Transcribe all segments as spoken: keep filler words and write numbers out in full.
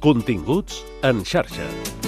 Continguts en xarxa.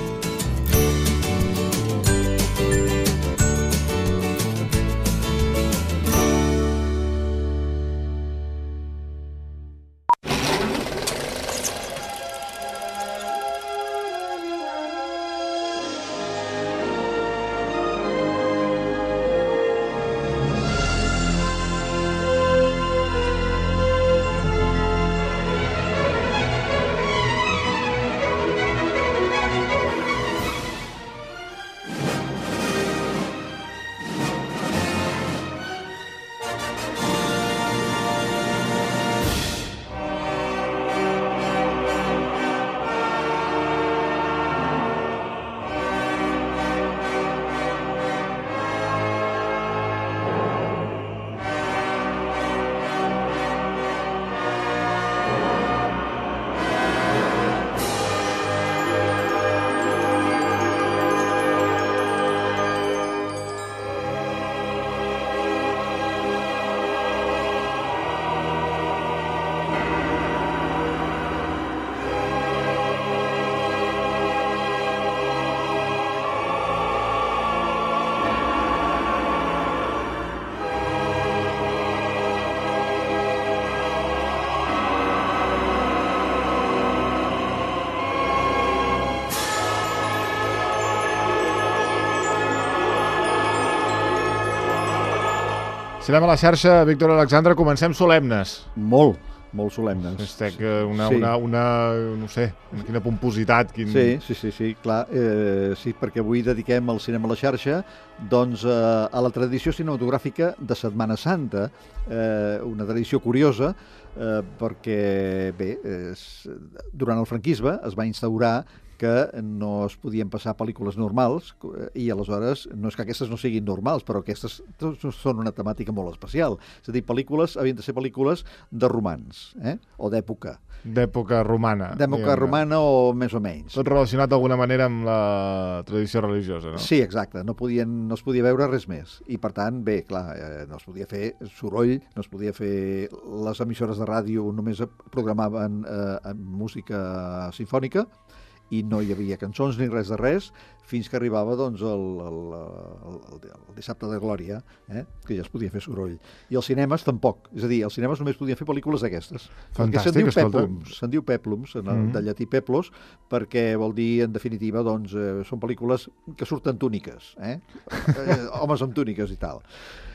Cinema a la xarxa, Víctor Alexandre, comencem solemnes. Molt, molt solemnes. Estec una, Sí. una, una, no sé, quina pompositat. Quin... Sí, sí, sí, sí, clar. Eh, sí, perquè avui dediquem el cinema a la xarxa doncs, eh, a la tradició cinematogràfica de Setmana Santa, eh, una tradició curiosa, eh, perquè, bé, és, durant el franquisme es va instaurar que no es podien passar pel·lícules normals i aleshores, no és que aquestes no siguin normals, però aquestes són una temàtica molt especial. És a dir, pel·lícules havien de ser pel·lícules de romans, eh? O d'època. D'època romana. D'època romana o més o menys. Tot relacionat d'alguna manera amb la tradició religiosa, no? Sí, exacte. No, podien, no es podia veure res més. I, per tant, bé, clar, eh, no es podia fer soroll, no es podia fer... Les emissores de ràdio només programaven eh, música simfònica, i no hi havia cançons ni res de res, fins que arribava doncs, el, el, el, el dissabte de Glòria, eh? Que ja es podia fer soroll. I els cinemes tampoc. És a dir, els cinemes només podien fer pel·lícules d'aquestes. Fantàstic, se'n diu escolta. peplums, se'n diu peplums, en el, Mm-hmm. de llatí peplos, perquè vol dir, en definitiva, doncs, eh, són pel·lícules que surten túniques, eh? eh homes amb túniques i tal.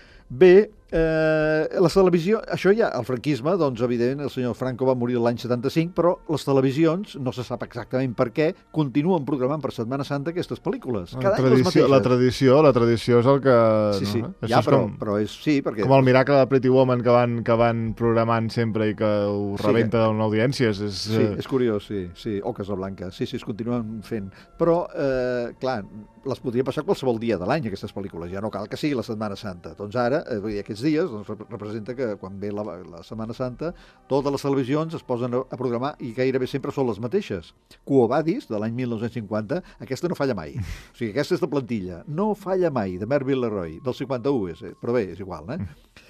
Bé, eh, la televisió, això ja, el franquisme, doncs, evident, el senyor Franco va morir l'any setanta-cinc, però les televisions, no se sap exactament per què, continuen programant per Setmana Santa aquestes pel·lícules. Cada any les mateixes. La tradició, la tradició és el que... Sí, sí, no? ja, és però, com, però és... Sí, perquè... com el miracle de Pretty Woman que van, que van programant sempre i que ho Sí, rebenta en audiències. És, Sí, eh, és curiós, sí, sí. O Casablanca, sí, sí, es continuen fent. Però, eh, clar, les podria passar qualsevol dia de l'any, aquestes pel·lícules. Ja no cal que sigui la Setmana Santa. Doncs ara, eh, aquests dies, doncs, representa que quan ve la, la Setmana Santa, totes les televisions es posen a, a programar i gairebé sempre són les mateixes. Quo Vadis, de l'any mil nou-cents cinquanta, aquesta no falla mai. O sigui, aquesta és de plantilla. No falla mai, de Melville Leroy, del cinquanta-u, és, però bé, és igual, eh?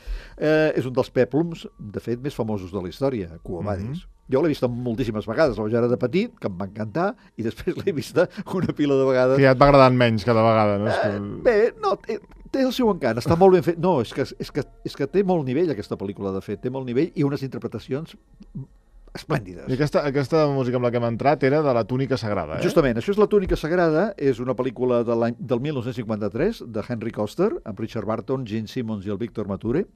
Eh, és un dels pèplums, de fet, més famosos de la història, Quo Vadis. Mm-hmm. Jo l'he vista moltíssimes vegades, la vaig ara de petit, que em va encantar, i després l'he vista una pila de vegades. que ja et va agradant menys cada vegada, no? És que... Eh, bé, no, té, té el seu encant, està molt ben fet. No, és que, és, que, és que té molt nivell aquesta pel·lícula, de fet, té molt nivell i unes interpretacions esplèndides. I aquesta, aquesta música amb la que hem entrat era de la túnica sagrada, eh? Justament, això és La túnica sagrada, és una pel·lícula de l'any del mil nou-cents cinquanta-tres, de Henry Koster, amb Richard Barton, Gene Simmons i el Víctor Mature,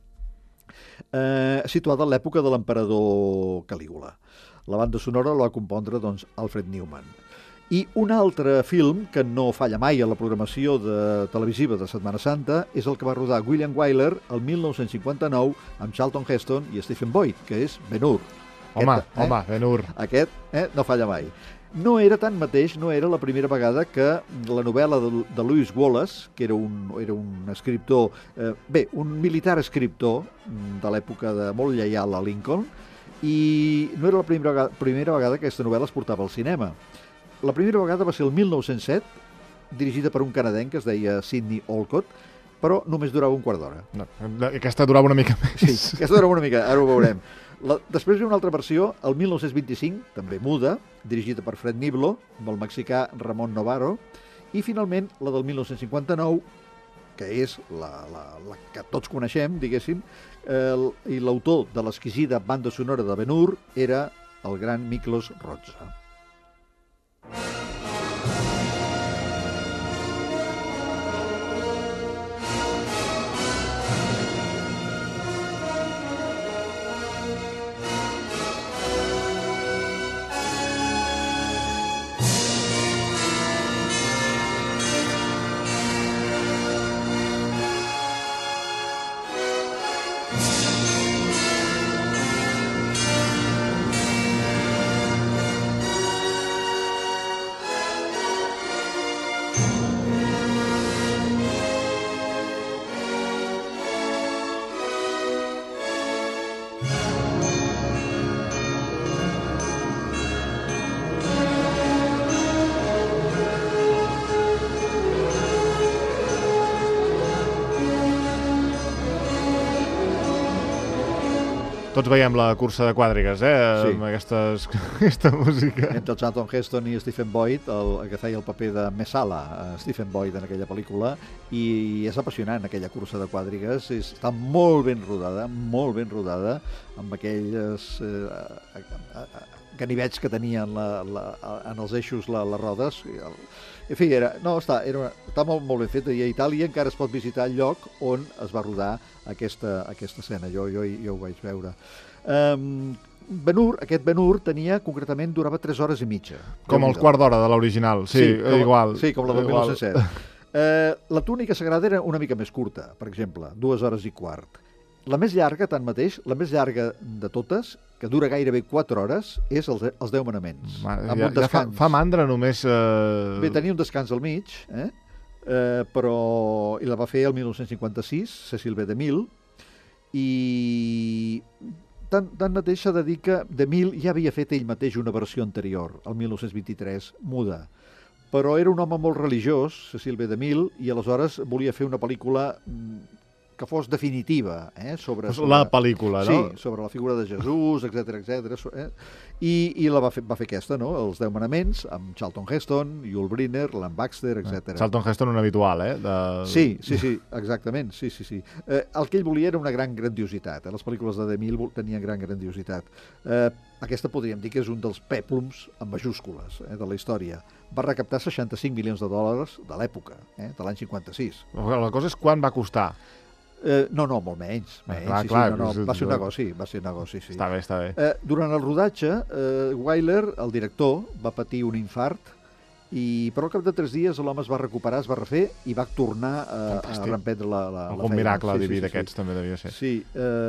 eh, situada en l'època de l'emperador Calígula. La banda sonora la va compondre doncs, Alfred Newman. I un altre film que no falla mai a la programació de televisiva de Setmana Santa és el que va rodar William Wyler el mil nou-cents cinquanta-nou amb Charlton Heston i Stephen Boyd, que és Ben-Hur. Home, Aquest, eh? home, Ben-Hur. Aquest eh, no falla mai. No era tan mateix, no era la primera vegada que la novel·la de, de Lewis Wallace, que era un, era un escriptor, eh, bé, un militar escriptor de l'època de molt lleial a Lincoln, i no era la primera vegada, primera vegada que aquesta novel·la es portava al cinema. La primera vegada va ser el mil nou-cents set, dirigida per un canadenc que es deia Sidney Olcott, però només durava un quart d'hora. No, aquesta durava una mica més. Sí, aquesta durava una mica, ara ho veurem. La, després hi ha una altra versió, el mil nou-cents vint-i-cinc, també muda, dirigida per Fred Niblo, amb el mexicà Ramon Novaro, i finalment la del mil nou-cents cinquanta-nou, que és la, la, la que tots coneixem, diguéssim, el, i l'autor de l'exquisida banda sonora de Ben-Hur era el gran Miklos Rozsa. Tots veiem la cursa de quadrigues, eh? Sí. Amb aquestes, aquesta música. Entre el Charlton Heston i Stephen Boyd, el, el que feia el paper de Messala, Stephen Boyd en aquella pel·lícula, i és apassionant aquella cursa de quadrigues, és, està molt ben rodada, molt ben rodada, amb aquelles eh, ganivets que tenien la, la, en els eixos la, les rodes. El, en fi, era, no, està, era, està molt, molt ben fet, i a Itàlia encara es pot visitar el lloc on es va rodar aquesta, aquesta escena, jo, jo, jo ho vaig veure. Um, Ben-Hur, aquest Ben-Hur tenia, concretament, durava tres hores i mitja. Com el quart d'hora de l'original, sí, sí com, igual. Sí, com la del mil nou-cents set. Uh, la túnica sagrada era una mica més curta, per exemple, dues hores i quart. La més llarga, tanmateix, la més llarga de totes, que dura gairebé quatre hores, és els, els Deu Manaments. Ma, ja, ja fa, fa mandra només... Uh... Bé, tenia un descans al mig, eh? Uh, però... I la va fer el mil nou-cents cinquanta-sis, Cecil B. DeMille, i... Tant, tant mateix s'ha de dir que DeMille ja havia fet ell mateix una versió anterior, el mil nou-cents vint-i-tres, muda. Però era un home molt religiós, Cecil B. DeMille, i aleshores volia fer una pel·lícula que fos definitiva, eh? sobre, sobre... La pel·lícula, no? Sí, sobre la figura de Jesús, etcètera, etcètera. Eh? I, i la va fer, va fer aquesta, no? Els Deu Manaments, amb Charlton Heston, Yul Brynner, Ian Baxter, etcètera. Charlton Heston un habitual, eh? De... Sí, sí, sí, exactament, sí, sí, sí. Eh, el que ell volia era una gran grandiositat, eh? Les pel·lícules de DeMille tenien gran grandiositat. Eh, aquesta podríem dir que és un dels pèplums en majúscules eh, de la història. Va recaptar seixanta-cinc milions de dòlars de l'època, eh, de l'any cinquanta-sis. La cosa és quan va costar. Eh, no, no, molt menys. menys clar, sí, clar, sí, no, no. Va ser un és... negoci, va ser un negoci, sí. Està bé, està bé. Eh, durant el rodatge, eh, Wyler, el director, va patir un infart, i però al cap de tres dies l'home es va recuperar, es va refer i va tornar a, a reemprendre la, la, Algun la feina. miracle sí, diví sí, sí, d'aquests sí. també devia ser. Sí.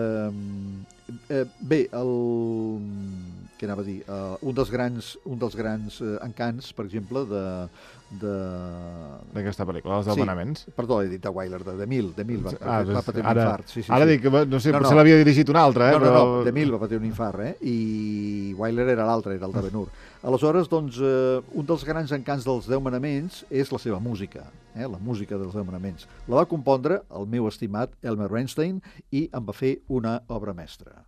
Eh, eh, bé, el... què anava a dir? Uh, un dels grans, un dels grans uh, encants, per exemple, de... de... d'aquesta pel·lícula, els Deu sí. Manaments. Perdó, he dit de Wyler, de DeMille. DeMille va, ah, va patir un ara, infart. Sí, sí, ara sí. dic, no sé, no, potser no. l'havia dirigit un altre, eh? No, no, però... no, DeMille va patir un infart, eh? I Wyler era l'altre, era el de Ben-Hur. Aleshores, doncs, eh, un dels grans encants dels Deu Manaments és la seva música, eh? La música dels Deu Manaments. La va compondre el meu estimat Elmer Bernstein i en va fer una obra mestra.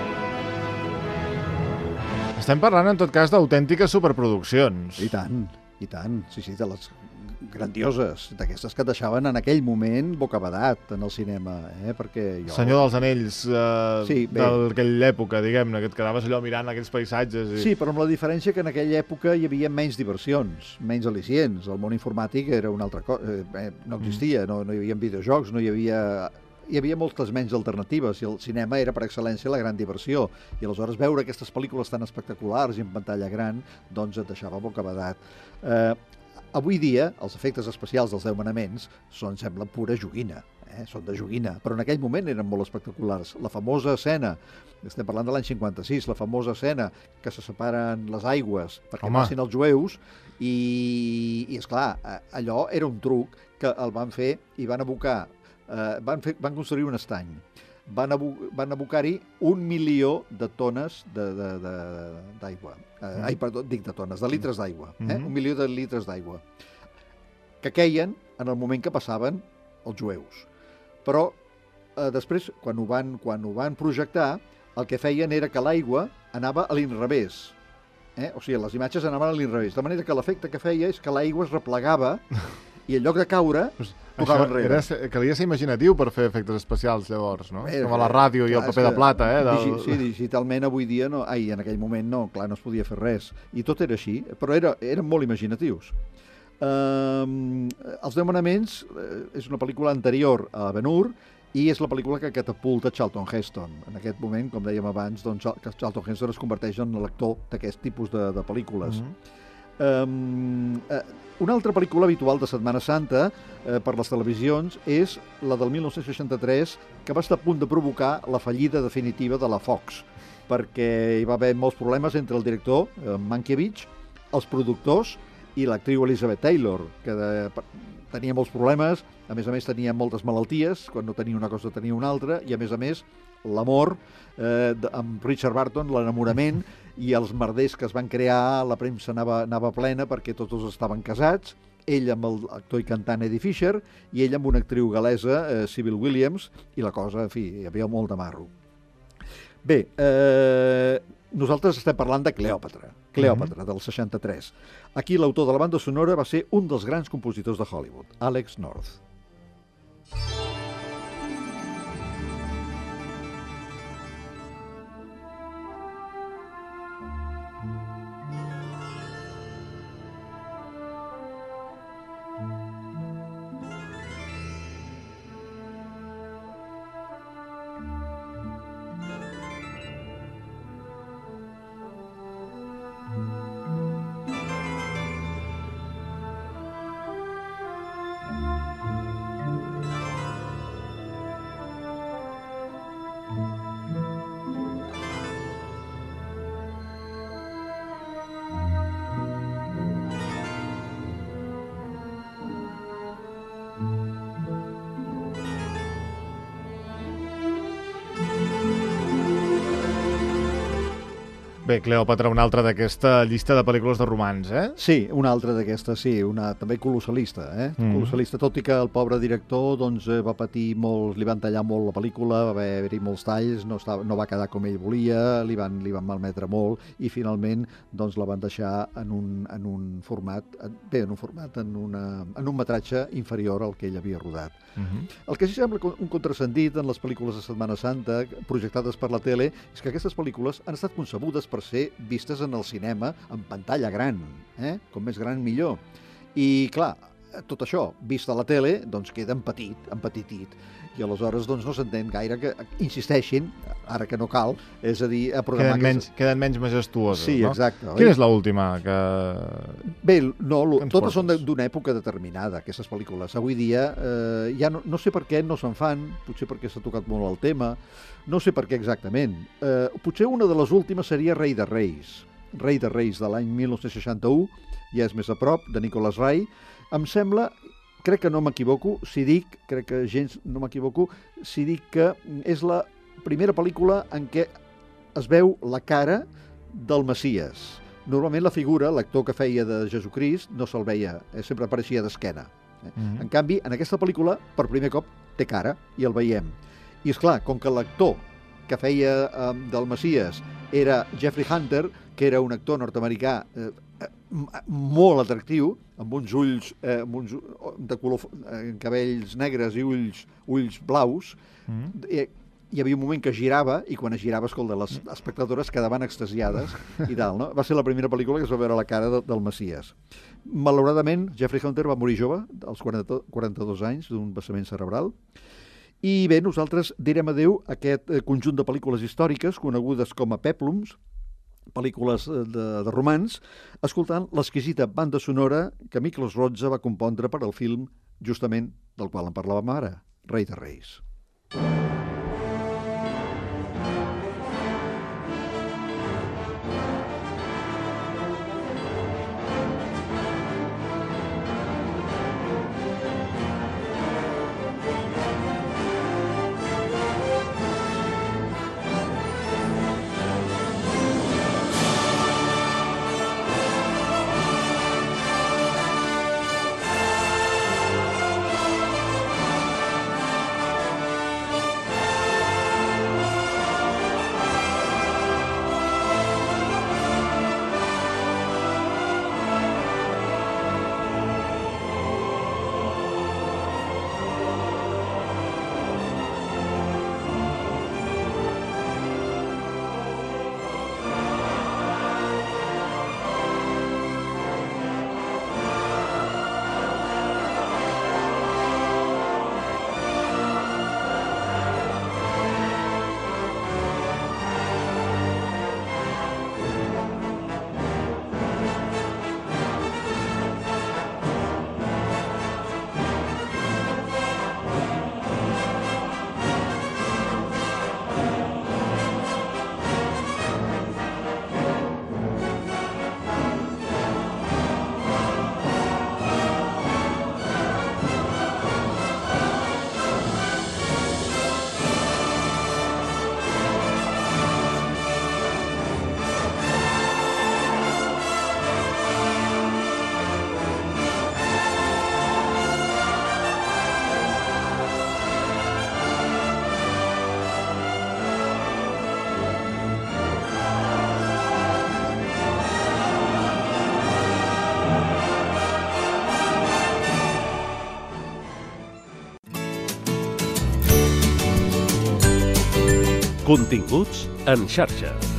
Estem parlant, en tot cas, d'autèntiques superproduccions. I tant. I tant, sí, sí, de les grandioses, d'aquestes que et deixaven en aquell moment bocabadat en el cinema, eh? Perquè jo... Senyor dels Anells, eh, Sí, bé. d'aquella època, diguem-ne, que et quedaves allò mirant aquells paisatges. I... Sí, però amb la diferència que en aquella època hi havia menys diversions, menys al·licients. El món informàtic era una altra cosa, eh, no existia, no, no hi havia videojocs, no hi havia... Hi havia moltes menys alternatives i el cinema era per excel·lència la gran diversió. I aleshores veure aquestes pel·lícules tan espectaculars i en pantalla gran, doncs et deixava bocabadat. Eh, avui dia, els efectes especials dels Deu Manaments són, semblen pura joguina. Eh? Són de joguina, però en aquell moment eren molt espectaculars. La famosa escena, estem parlant de l'any cinquanta-sis, la famosa escena que se separen les aigües perquè Home. passin els jueus, i, i esclar, allò era un truc que el van fer i van abocar, eh, van, fer, van construir un estany. Van, abo van abocar-hi un milió de tones d'aigua. Eh, Mm. ai, perdó, dic de tones, de litres d'aigua. Eh? Mhm. Un milió de litres d'aigua. Que queien en el moment que passaven els jueus. Però eh, després, quan ho, van, quan ho van projectar, el que feien era que l'aigua anava a l'inrevés. Eh? O sigui, les imatges anaven a l'inrevés. De manera que l'efecte que feia és que l'aigua es replegava i en lloc de caure, tornava enrere. Era, calia ser imaginatiu per fer efectes especials, llavors, no? Bé, Com a la ràdio i el clar, paper és de que plata, eh? Del... Digi sí, digitalment avui dia, no, ai, en aquell moment no, clar, no es podia fer res. I tot era així, però era, eren molt imaginatius. Um, Els Deu Manaments eh, és una pel·lícula anterior a Ben-Hur i és la pel·lícula que catapulta Charlton Heston. En aquest moment, com dèiem abans, doncs, Charlton Heston es converteix en l'actor d'aquest tipus de, de pel·lícules. Mhm. Um, uh, una altra pel·lícula habitual de Setmana Santa uh, per les televisions és la del mil nou-cents seixanta-tres, que va estar a punt de provocar la fallida definitiva de la Fox, perquè hi va haver molts problemes entre el director, uh, Mankiewicz, els productors i l'actriu Elizabeth Taylor, que de, tenia molts problemes, a més a més tenia moltes malalties, quan no tenia una cosa tenia una altra, i a més a més l'amor eh, amb Richard Burton, l'enamorament i els merders que es van crear, la premsa anava, anava plena perquè tots dos estaven casats, ell amb l'actor i cantant Eddie Fisher i ell amb una actriu galesa, eh, Sybil Williams, i la cosa, en fi, hi havia molt de marro. Bé, eh, nosaltres estem parlant de Cleòpatra, Cleòpatra, mm-hmm. del seixanta-tres. Aquí l'autor de la banda sonora va ser un dels grans compositors de Hollywood, Alex North. Bé, Cleòpatra, una altra d'aquesta llista de pel·lícules de romans, eh? Sí, una altra d'aquestes, sí, una també colossalista, eh? Mm. Colossalista, tot i que el pobre director doncs, va patir molt, li van tallar molt la pel·lícula, va haver-hi molts talls, no, estava, no va quedar com ell volia, li van, li van malmetre molt i finalment doncs, la van deixar en un, en un format, bé, en un format, en, una, en un metratge inferior al que ell havia rodat. Mm-hmm. El que sí sembla un contrasentit en les pel·lícules de Setmana Santa projectades per la tele és que aquestes pel·lícules han estat concebudes per ser vistes en el cinema en pantalla gran, eh? Com més gran millor. I clar, tot això, vist a la tele, doncs queda en petit, en petitit. I aleshores doncs, no s'entén gaire que insisteixin, ara que no cal, és a dir, a programar... Queden menys, que... queden menys majestuoses, sí, no? Exacte. Quina és l'última que... Bé, no, lo, Ens totes portes? són d'una època determinada, aquestes pel·lícules. Avui dia, eh, ja no, no sé per què no se'n fan, potser perquè s'ha tocat molt el tema, no sé per què exactament. Eh, potser una de les últimes seria Rei de Reis. Rei de Reis de l'any mil nou-cents seixanta-u, ja és més a prop, de Nicholas Ray. Em sembla, crec que no m'equivoco, si dic, crec que gens no m'equivoco, si dic que és la primera pel·lícula en què es veu la cara del Messies. Normalment la figura, l'actor que feia de Jesucrist, no se'l veia, eh, sempre apareixia d'esquena. Eh? Mm-hmm. En canvi, en aquesta pel·lícula, per primer cop, té cara i el veiem. I és clar, com que l'actor que feia eh, del Messies era Jeffrey Hunter, que era un actor nord-americà eh, molt atractiu, amb uns ulls, eh, amb uns, de color, eh, cabells negres i ulls, ulls blaus. Mm. Eh, hi havia un moment que girava i quan es girava, escolta, les espectadores quedaven extasiades i tal, no? Va ser la primera pel·lícula que es va veure la cara de, del Messies. Malauradament, Jeffrey Hunter va morir jove, als quaranta, quaranta-dos anys, d'un vessament cerebral. I bé, nosaltres direm adeu a aquest conjunt de pel·lícules històriques conegudes com a pèplums, pel·lícules de, de romans, escoltant l'exquisita banda sonora que Miklos Rozsa va compondre per al film justament del qual en parlàvem ara, Rei de Reis. Continguts en xarxa.